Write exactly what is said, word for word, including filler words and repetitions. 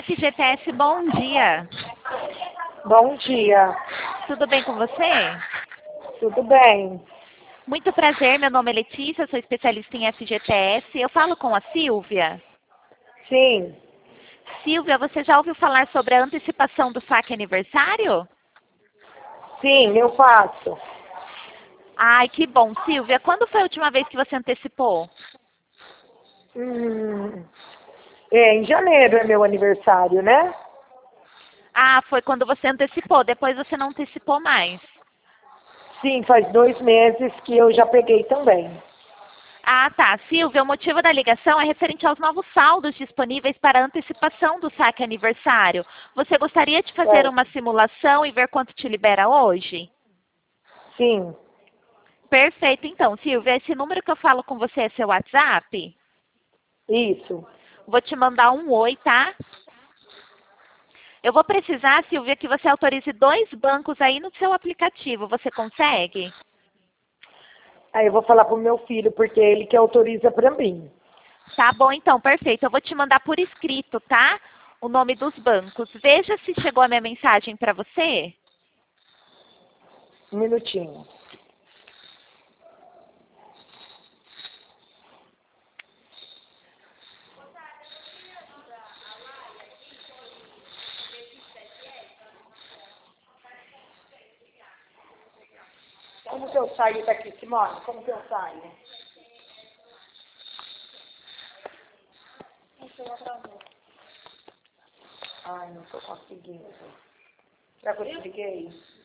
F G T S, bom dia. Bom dia. Tudo bem com você? Tudo bem? Muito prazer, meu nome é Letícia, sou especialista em F G T S. Eu falo com a Silvia. Sim. Silvia, você já ouviu falar sobre a antecipação do saque aniversário? Sim, eu faço. Ai, que bom. Silvia, quando foi a última vez que você antecipou? Hum, é, em janeiro é meu aniversário, né? Ah, foi quando você antecipou, depois você não antecipou mais. Sim, faz dois meses que eu já peguei também. Ah, tá. Silvia, o motivo da ligação é referente aos novos saldos disponíveis para antecipação do saque aniversário. Você gostaria de fazer Certo. uma simulação e ver quanto te libera hoje? Sim, Perfeito, então, Silvia, esse número que eu falo com você é seu WhatsApp? isso. Vou te mandar um oi, tá? Eu vou precisar, Silvia, que você autorize dois bancos aí no seu aplicativo. Você consegue? Aí eu vou falar pro meu filho, porque é ele que autoriza pra mim. Tá bom, então, perfeito. Eu vou te mandar por escrito, tá? O nome dos bancos. Veja se chegou a minha mensagem para você. Um minutinho. Como que eu saio daqui, Simone? Como que eu saio? Ai, não tô conseguindo. Já que eu te liguei?